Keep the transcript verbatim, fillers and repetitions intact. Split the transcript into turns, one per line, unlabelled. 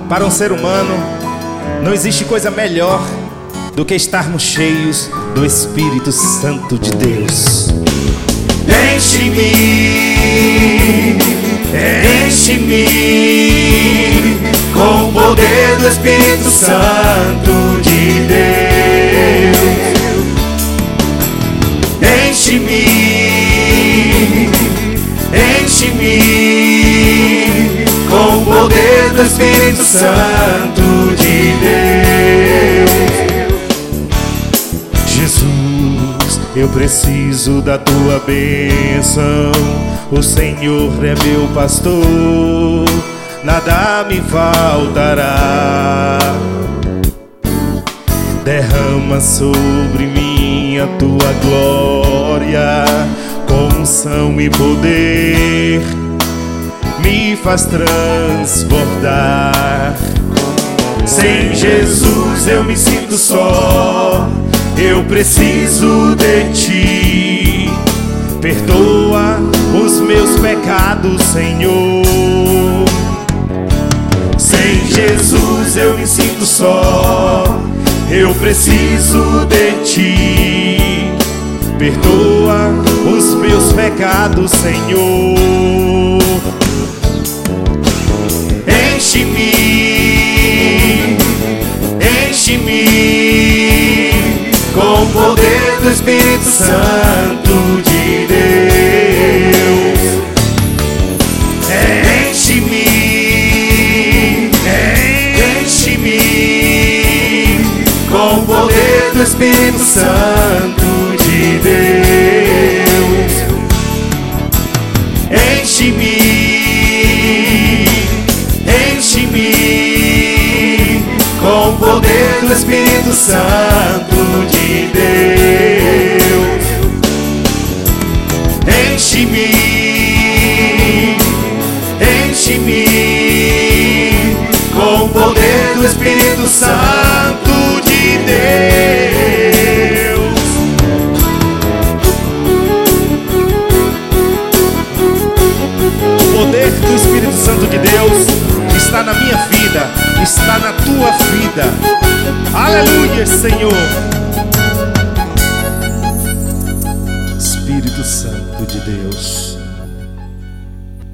Para um ser humano, não existe coisa melhor do que estarmos cheios do Espírito Santo de Deus.
Enche-me, enche-me com o poder do Espírito Santo de Deus. Enche-me, enche-me com o poder do Espírito Santo de Deus.
Jesus, eu preciso da tua bênção. O Senhor é meu pastor, nada me faltará. Derrama sobre mim a tua glória, com unção e poder, me faz transbordar.
Sem Jesus eu me sinto só, eu preciso de ti.
Perdoa os meus pecados, Senhor.
Sem Jesus eu me sinto só, eu preciso de ti.
Perdoa os meus pecados, Senhor.
Enche-me, enche-me com o poder do Espírito Santo de Deus. Enche-me, enche-me com o poder do Espírito Santo de Deus. Enche-me, enche-me com o poder do Espírito Santo de Deus. Enche-me, enche-me com o poder do Espírito Santo de Deus.
O poder do Espírito Santo de Deus está na minha vida, está na tua vida. Aleluia, Senhor. Espírito Santo de Deus.